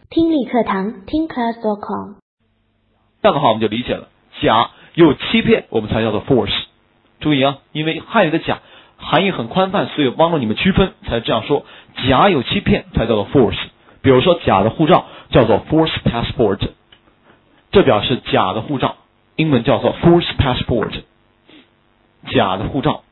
听力课堂听 class.com。 这样的话我们就理解了，假有欺骗我们才叫做 force。注意啊，因为汉语的假含义很宽泛，所以帮助你们区分才这样说，假有欺骗才叫做 force。比如说假的护照叫做 false passport， 这表示假的护照，英文叫做 false passport， 假的护照。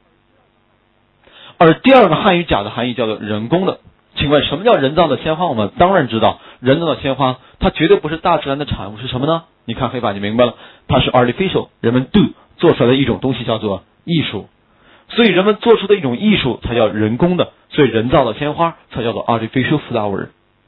而第二个汉语假的含义叫做人工的。请问什么叫人造的鲜花？我们当然知道，人造的鲜花它绝对不是大自然的产物，是什么呢？你看黑板就明白了，它是 artificial， 人们 do 做出来的一种东西叫做艺术，所以人们做出的一种艺术才叫人工的，所以人造的鲜花才叫做 artificial flower。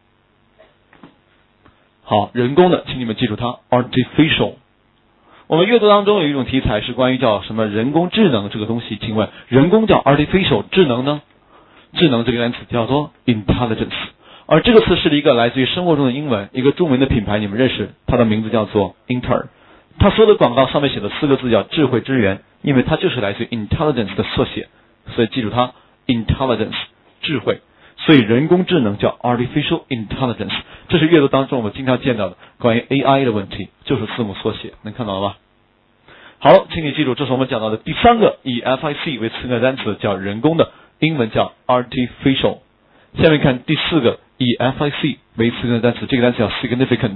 好，人工的请你们记住它 artificial。 我们阅读当中有一种题材是关于叫什么人工智能这个东西，请问人工叫 artificial， 智能呢？智能这个单词叫做 intelligence， 而这个词是一个来自于生活中的英文，一个著名的品牌你们认识，它的名字叫做 Intel。 它所有的广告上面写的4个字叫智慧之源，因为它就是来自于 intelligence 的缩写，所以记住它 intelligence 智慧，所以人工智能叫 artificial intelligence。 这是阅读当中我们经常见到的关于 AI 的问题，就是字母缩写，能看到了吧？好，请你记住，这是我们讲到的第3个以 FIC 为词根的单词，叫人工的，英文叫 artificial。 下面看第4个以 FIC 为词根的单词，这个单词叫 significant。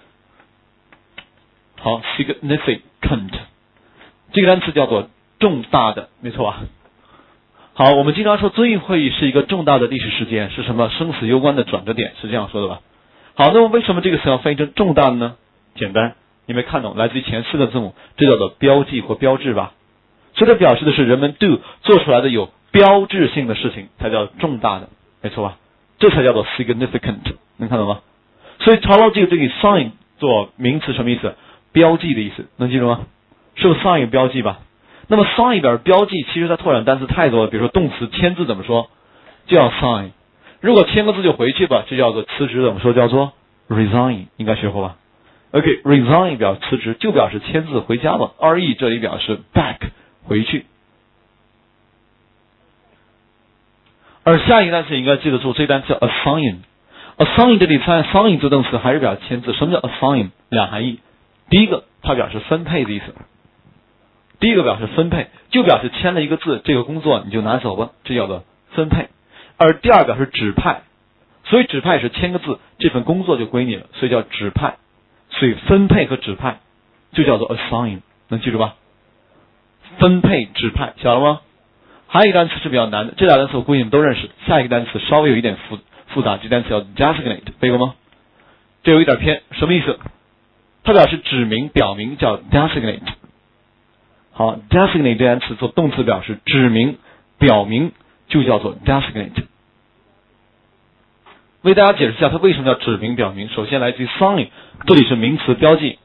好， significant 这个单词叫做重大的，没错吧？好，我们经常说遵义会议是一个重大的历史事件，是什么生死攸关的转折点，是这样说的吧？好，那么为什么这个词要翻译成重大的呢？简单，你没看懂，来自于前4个字母，这叫做标记或标志吧。所以它表示的是人们 do 做出来的有标志性的事情才叫重大的，没错吧？这才叫做 significant， 能看懂吗？所以常常记住这个 sign 做名词什么意思？标记的意思，能记住吗？是不是 sign 标记吧？那么 sign 里边标记，其实它拓展单词太多了，比如说动词签字怎么说？就叫 sign。如果签个字就回去吧，这叫做辞职，怎么说？叫做 resign， 应该学过吧？ OK，resign 表辞职，就表示签字回家吧。re 这里表示 back 回去。而下一个单词应该记得住，这个单词叫 assign。assign 这里参 assign 做动词还是表示签字。什么叫 assign？ 两含义。第一个，它表示分配的意思。第一个表示分配，就表示签了一个字，这个工作你就拿走吧，这叫做分配。而第二表示指派，所以指派是签个字，这份工作就归你了，所以叫指派。所以分配和指派就叫做 assign， 能记住吧？分配指派，晓得吗？还有一个单词是比较难的，这俩单词我估计你们都认识。下一个单词稍微有一点复杂，这单词叫 designate， 背过吗？这有一点偏，什么意思？它表示指明表明，叫 designate。 好， designate 这单词做动词表示指明表明，就叫做 designate。 为大家解释一下它为什么叫指明表明。首先来自于 sign， 这里是名词标记。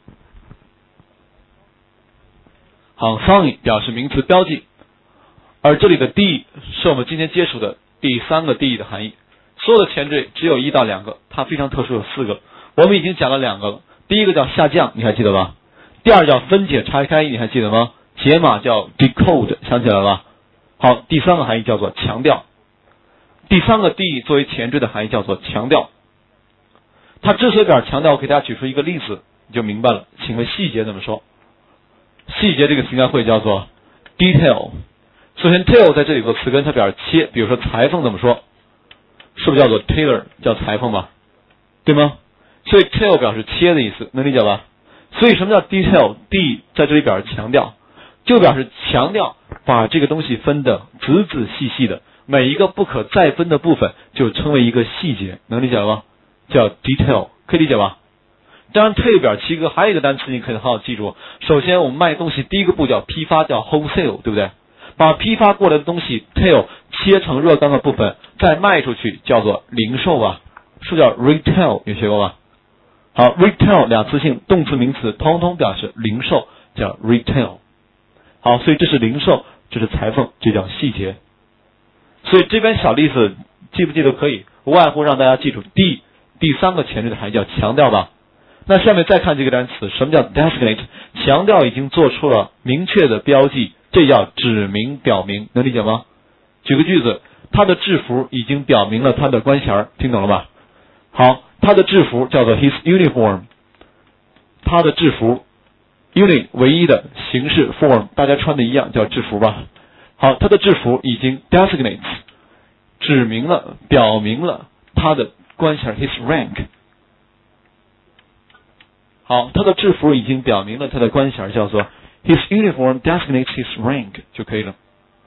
好， sign 表示名词标记，而这里的 d 是我们今天接触的第3个 d 的含义。所有的前缀只有1到2个，它非常特殊，有4个，我们已经讲了2个了。第一个叫下降，你还记得吧？第二叫分解拆开，你还记得吗？解码叫 decode， 想起来了吧？好，第3个含义叫做强调。第3个 d 作为前缀的含义叫做强调。它之所以表示强调，我给大家举出一个例子你就明白了。请问细节怎么说？细节这个词应该会叫做 detail。 首先 tail 在这里有个词根，它表示切，比如说裁缝怎么说？是不是叫做 tailor， 叫裁缝吧？对吗？所以 tail 表示切的意思，能理解吧？所以什么叫 detail？ d 在这里表示强调，就表示强调把这个东西分得仔仔细细的，每一个不可再分的部分就称为一个细节，能理解了吗？叫 detail， 可以理解吧？当然 tail 表示7个，还有一个单词你可以好好记住。首先我们卖东西第一个步叫批发，叫 wholesale， 对不对？把批发过来的东西 tail 切成若干个部分再卖出去叫做零售吧，是叫 retail， 有学过吧？好， retail 两次性动词名词通通表示零售，叫 retail。 好，所以这是零售，这是裁缝，这叫细节。所以这边小例子记不记得可以，无外乎让大家记住 d 第3个前缀的含义叫强调吧。那下面再看这个单词，什么叫 designate？ 强调已经做出了明确的标记，这叫指明表明，能理解吗？举个句子，他的制服已经表明了他的官衔，听懂了吧？好， 他的制服叫做 his uniform， 他的制服 unit 唯一的形式 form， 大家穿的一样叫制服吧。好，他的制服已经 designates 指明了表明了他的官衔 his rank。 好，他的制服已经表明了他的官衔叫做 his uniform designates his rank 就可以了。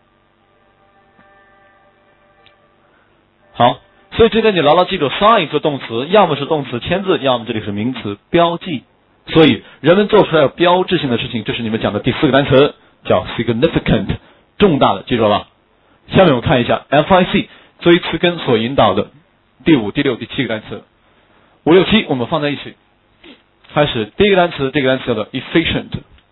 好，所以这边你牢牢记住 sign 做动词要么是动词签字，要么这里是名词标记。所以人们做出来有标志性的事情，这是你们讲的第4个单词叫 significant， 重大的，记住了吧？下面我们看一下 FIC 作为词根所引导的第5、第6、第7个单词，5、6、7我们放在一起。开始，第一个单词，这个单词叫做 efficient，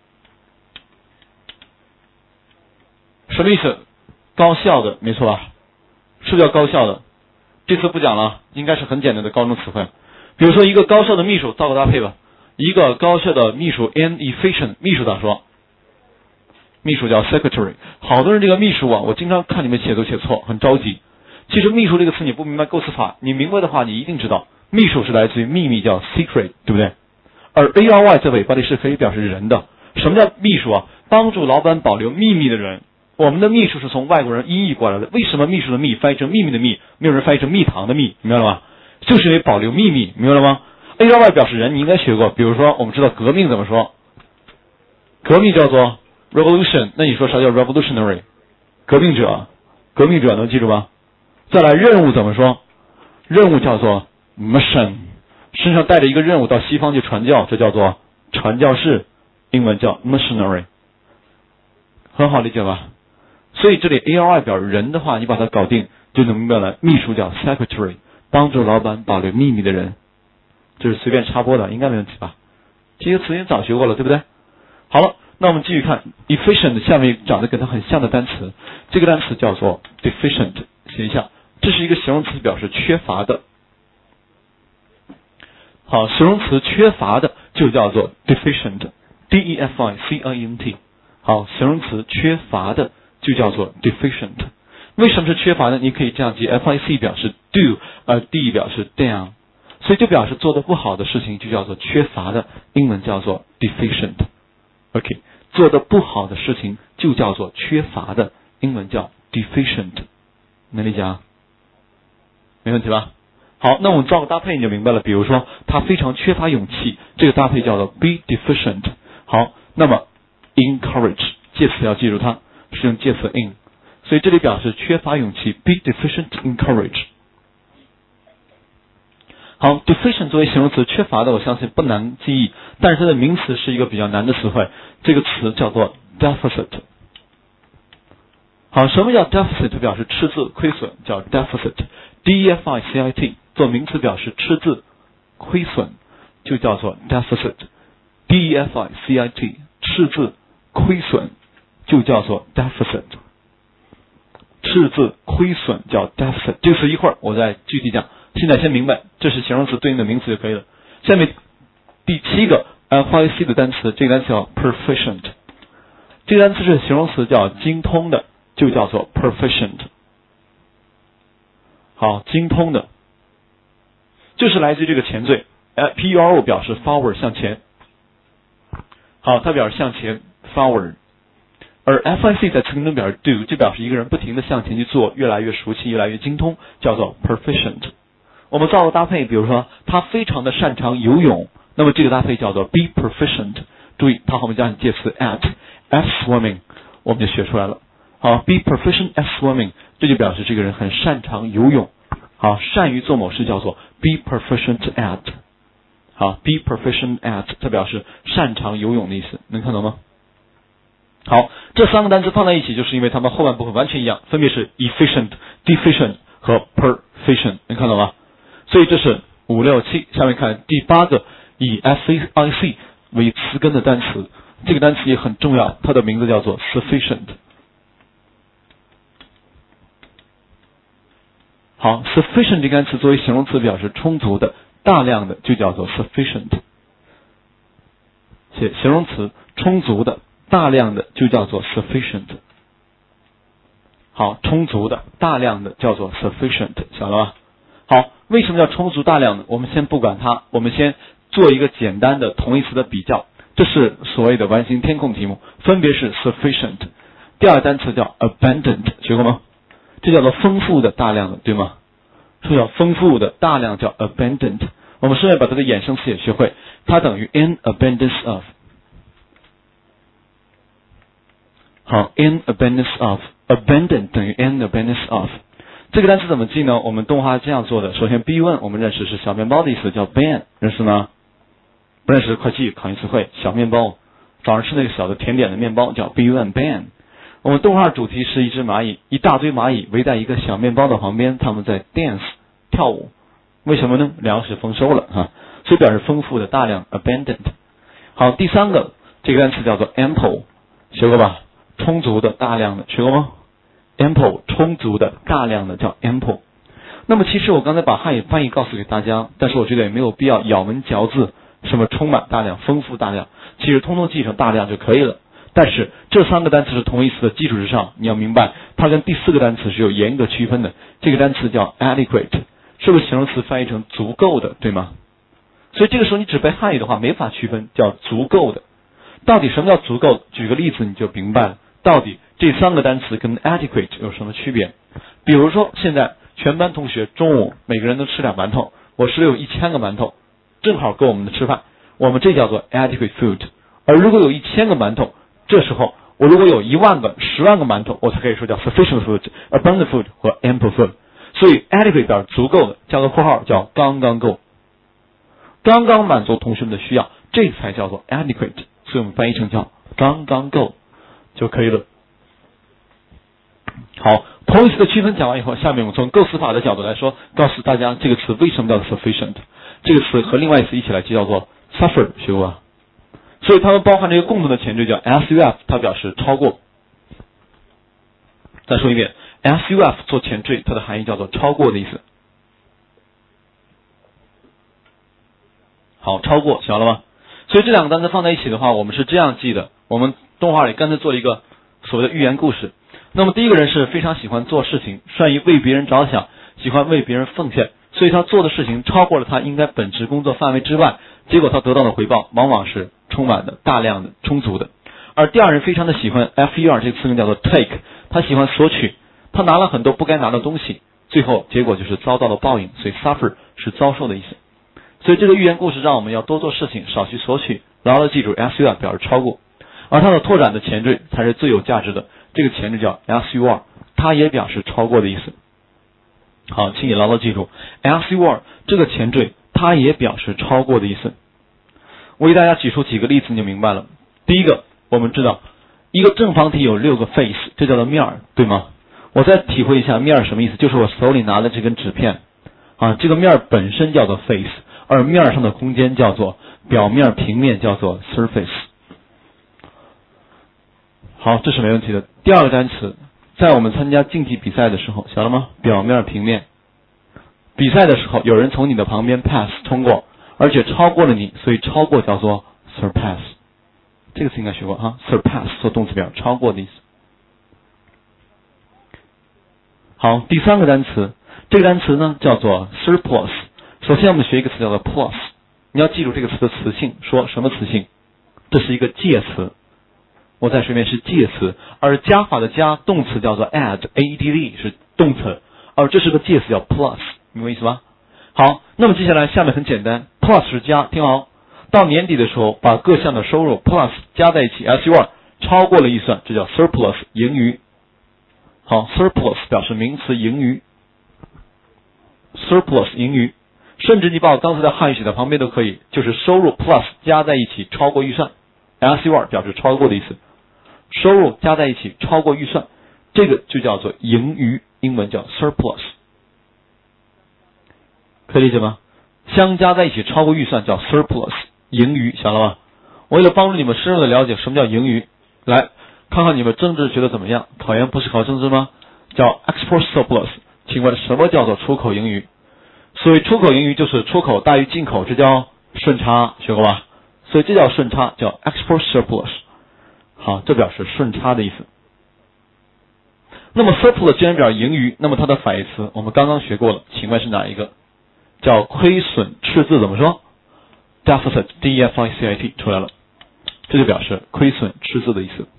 什么意思？高效的，没错吧？是不是叫高效的？这次不讲了，应该是很简单的高中词汇。比如说一个高效的秘书，造个搭配吧。一个高效的秘书 an efficient， 秘书咋说？秘书叫 secretary。好多人这个秘书啊，我经常看你们写都写错，很着急。其实秘书这个词你不明白构词法，你明白的话你一定知道，秘书是来自于秘密，叫 secret， 对不对？而 ary 在尾巴里是可以表示人的。什么叫秘书啊？帮助老板保留秘密的人。我们的秘书是从外国人音译过来的。为什么秘书的秘翻译成秘密的秘，没有人翻译成蜜糖的蜜，明白了吗？就是因为保留秘密，明白了吗？ ary 表示人，你应该学过。比如说我们知道革命怎么说？革命叫做 revolution， 那你说啥叫 revolutionary？ 革命者，革命者能记住吗？再来任务怎么说？任务叫做 mission， 身上带着一个任务到西方去传教，这叫做传教士，英文叫 missionary， 很好理解吧？所以这里 ary 表示人的话，你把它搞定就能明白了。秘书叫 secretary， 帮助老板保留秘密的人，这是随便插播的，应该没问题吧？这些词你早学过了，对不对？好了，那我们继续看 efficient， 下面长得跟它很像的单词，这个单词叫做 deficient， 写一下，这是一个形容词，表示缺乏的。好，形容词缺乏的就叫做 deficient， D-E-F-I-C-I-N-T。 好，形容词缺乏的就叫做 deficient。 为什么是缺乏呢？你可以这样记， FIC 表示 do， 而 D 表示 down， 所以就表示做得不好的事情就叫做缺乏的，英文叫做 deficient。 OK， 做得不好的事情就叫做缺乏的，英文叫 deficient， 能理解啊？没问题吧？好，那我们造个搭配你就明白了。比如说他非常缺乏勇气，这个搭配叫做 be deficient。 好，那么 encourage 介词要记住它是用介词 in， 所以这里表示缺乏勇气 be deficient in courage。 好， deficient 作为形容词缺乏的，我相信不难记忆，但是它的名词是一个比较难的词汇，这个词叫做 deficit。 好，什么叫 deficit？ 表示赤字亏损，叫 deficit， D-E-F-I-C-I-T， 做名词表示赤字亏损就叫做 deficit， D-E-F-I-C-I-T， 赤字亏损就叫做 deficit， 赤字亏损叫 deficit， 这个词一会儿我再具体讲，现在先明白这是形容词对应的名词就可以了。下面第7个 FIC 的单词，这个单词叫 proficient， 这个单词是形容词叫精通的，就叫做 proficient。 好，精通的就是来自于这个前缀 PURO 表示 forward 向前。好，它表示向前 forward， 而 FIC 在词根中表示 do， 就表示一个人不停地向前去做，越来越熟悉，越来越精通，叫做 proficient。 我们造个搭配，比如说他非常的擅长游泳，那么这个搭配叫做 be proficient。 注意它后面加上介词 at swimming， 我们就学出来了。好， be proficient at swimming， 这就表示这个人很擅长游泳。好，善于做某事叫做 be proficient at。 好， be proficient at 它表示擅长游泳的意思，能看懂吗？好，这3个单词放在一起，就是因为它们后半部分完全一样，分别是 efficient、deficient 和 proficient， 能看懂吗？所以这是5、6、7。下面看第8个以 FAIC 为词根的单词，这个单词也很重要，它的名字叫做 sufficient。 好， sufficient 这个单词作为形容词表示充足的、大量的，就叫做 sufficient。 写形容词充足的、大量的就叫做 sufficient。 好，充足的、大量的叫做 sufficient， 晓得吧？好， 为什么叫充足大量呢？我们先不管它，我们先做一个简单的同义词的比较。这是所谓的完形填空题目，分别是 sufficient， 第二个单词叫 abundant， 学过吗？这叫做丰富的、大量的，对吗？这叫丰富的、大量叫 abundant。我们顺便把这个衍生词也学会，它等于 in abundance of。好 ，in abundance of， abundant 等于 in abundance of。这个单词怎么记呢？我们动画这样做的。首先 B1 我们认识是小面包的意思，叫 ban， 认识吗？不认识快记考一词汇，小面包，早上吃那个小的甜点的面包叫 B1 ban。我们动画主题是一只蚂蚁，一大堆蚂蚁围在一个小面包的旁边，他们在 dance 跳舞。为什么呢？粮食丰收了啊，所以表示丰富的、大量 abundant。好，第三个这个单词叫做 ample， 学过吧？充足的、大量的，学过吗？ ample 充足的、大量的叫 ample。那么其实我刚才把汉语翻译告诉给大家，但是我觉得也没有必要咬文嚼字，什么充满大量、丰富大量，其实通通记成大量就可以了。但是这三个单词是同义词的基础之上，你要明白它跟第四个单词是有严格区分的。这个单词叫 adequate， 是不是形容词翻译成足够的，对吗？所以这个时候你只背汉语的话没法区分，叫足够的。到底什么叫足够？举个例子你就明白了，到底这三个单词跟 adequate 有什么区别。比如说现在全班同学中午每个人都吃2馒头，我手里有1000个馒头，正好够我们的吃饭，我们这叫做 adequate food。 而如果有1000个馒头，这时候我如果有1万个、10万个馒头，我才可以说叫 sufficient food、abundant food 和 ample food。 所以 adequate 表示足够的，加个括号叫刚刚够，刚刚满足同学们的需要，这才叫做 adequate。 所以我们翻译成叫刚刚够就可以了。好，同义词的区分讲完以后，下面我们从构词法的角度来说，告诉大家这个词为什么叫 sufficient。 这个词和另外一个词一起来就叫做 suffer， 学过吧？所以它们包含着一个共同的前缀叫 suf， 它表示超过。再说一遍， suf 做前缀，它的含义叫做超过的意思。好，超过晓了吗？所以这两个单词放在一起的话，我们是这样记的。我们动画里干脆做一个所谓的寓言故事。那么第一个人是非常喜欢做事情，善于为别人着想，喜欢为别人奉献，所以他做的事情超过了他应该本职工作范围之外，结果他得到的回报往往是充满的、大量的、充足的。而第二人非常的喜欢 FUR 这个词根叫做 take， 他喜欢索取，他拿了很多不该拿的东西，最后结果就是遭到了报应，所以 suffer 是遭受的意思。所以这个寓言故事让我们要多做事情，少去索取，牢牢记住 SUR 表示超过，而它的拓展的前缀才是最有价值的，这个前缀叫 SUR， 它也表示超过的意思。好，请你牢牢记住 SUR 这个前缀它也表示超过的意思。我给大家举出几个例子你就明白了。第一个，我们知道一个正方体有6个 face， 这叫做面儿，对吗？我再体会一下面儿什么意思，就是我手里拿的这根纸片啊，这个面儿本身叫做 face， 而面上的空间叫做表面平面，叫做 surface。 好，这是没问题的。第二个单词，在我们参加竞技比赛的时候，晓得吗？表面平面，比赛的时候有人从你的旁边 pass 通过，而且超过了你，所以超过叫做 surpass。 这个词应该学过哈 surpass 做动词表超过的意思。好，第三个单词，这个单词呢叫做 surplus。 首先我们学一个词叫做 plus， 你要记住这个词的词性，说什么词性？这是一个介词，我再说一遍是介词，而加法的加动词叫做 add 是动词，而这是个介词叫 plus， 明白意思吧？好，那么接下来下面很简单， plus 是加，听好，到年底的时候把各项的收入 plus 加在一起 SUR 超过了预算，这叫 surplus 盈余。好， surplus 表示名词盈余， surplus 盈余，甚至你把我刚才的汉语写在旁边都可以，就是收入 plus 加在一起超过预算， SUR 表示超过的意思，收入加在一起超过预算，这个就叫做盈余，英文叫 surplus， 可以理解吗？相加在一起超过预算叫 surplus 盈余，晓得吗？为了帮助你们深入的了解什么叫盈余，来看看你们政治学的怎么样，考研不是考政治吗？叫 export surplus， 请问什么叫做出口盈余？所以出口盈余就是出口大于进口，这叫顺差，学过吧？所以这叫顺差，叫 export surplus。 好，这表示顺差的意思。那么 surplus 既然表示盈余，那么它的反义词我们刚刚学过了，请问是哪一个？ 叫亏损赤字怎么说 ？deficit D-E-F-I-C-I-T 出来了，这就表示亏损赤字的意思。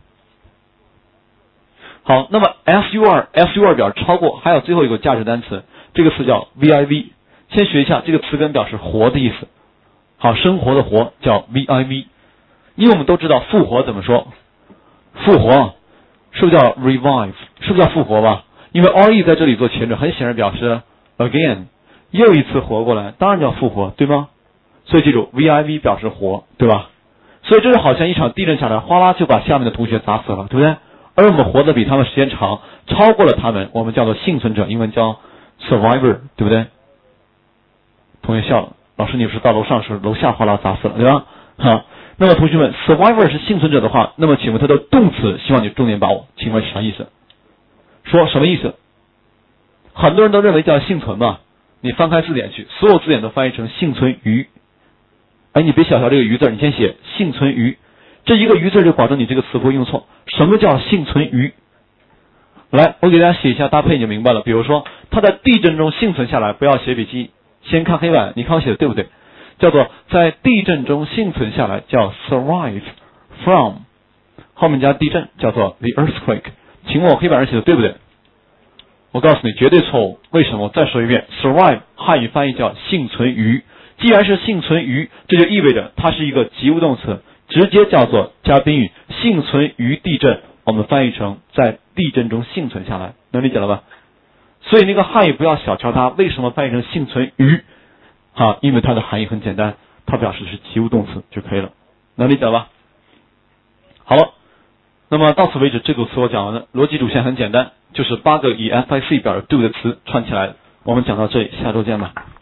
好，那么 SU2 表示超过，还有最后一个价值单词，这个词叫 VIV。先学一下这个词根表示活的意思。好，生活的活叫 VIV。因为我们都知道复活怎么说？复活是不是叫 revive？ 是不是叫复活吧？因为 RE 在这里做前缀，很显然表示 again， 又一次活过来，当然叫复活，对吗？所以记住 VIV 表示活，对吧？所以这就好像一场地震下来，哗啦就把下面的同学砸死了，对不对？而我们活得比他们时间长，超过了他们，我们叫做幸存者，英文叫 survivor， 对不对？同学笑了，老师你不是到楼上时楼下哗啦砸死了，对吧？好，那么同学们 survivor 是幸存者的话，那么请问它的动词，希望你重点把握，请问是啥意思？说什么意思？很多人都认为叫幸存嘛，你翻开字典去，所有字典都翻译成幸存于。哎，你别小瞧这个于字，你先写幸存于，这一个于字就保证你这个词不会用错。什么叫幸存于？来，我给大家写一下搭配，你就明白了。比如说，他在地震中幸存下来，不要写笔记，先看黑板，你看我写的对不对？叫做在地震中幸存下来，叫 survive from， 后面加地震，叫做 the earthquake。请问我黑板上写的对不对？我告诉你，绝对错误。为什么？我再说一遍 ，survive 汉语翻译叫幸存于。既然是幸存于，这就意味着它是一个及物动词，直接叫做加宾语，幸存于地震，我们翻译成在地震中幸存下来，能理解了吧？所以那个汉语不要小瞧它，为什么翻译成幸存于？因为它的含义很简单，它表示的是及物动词就可以了，能理解了吧？好了，那么到此为止，这组词我讲完了。逻辑主线很简单，就是8个以 FIC 表示 do 的词串起来。我们讲到这里，下周见吧。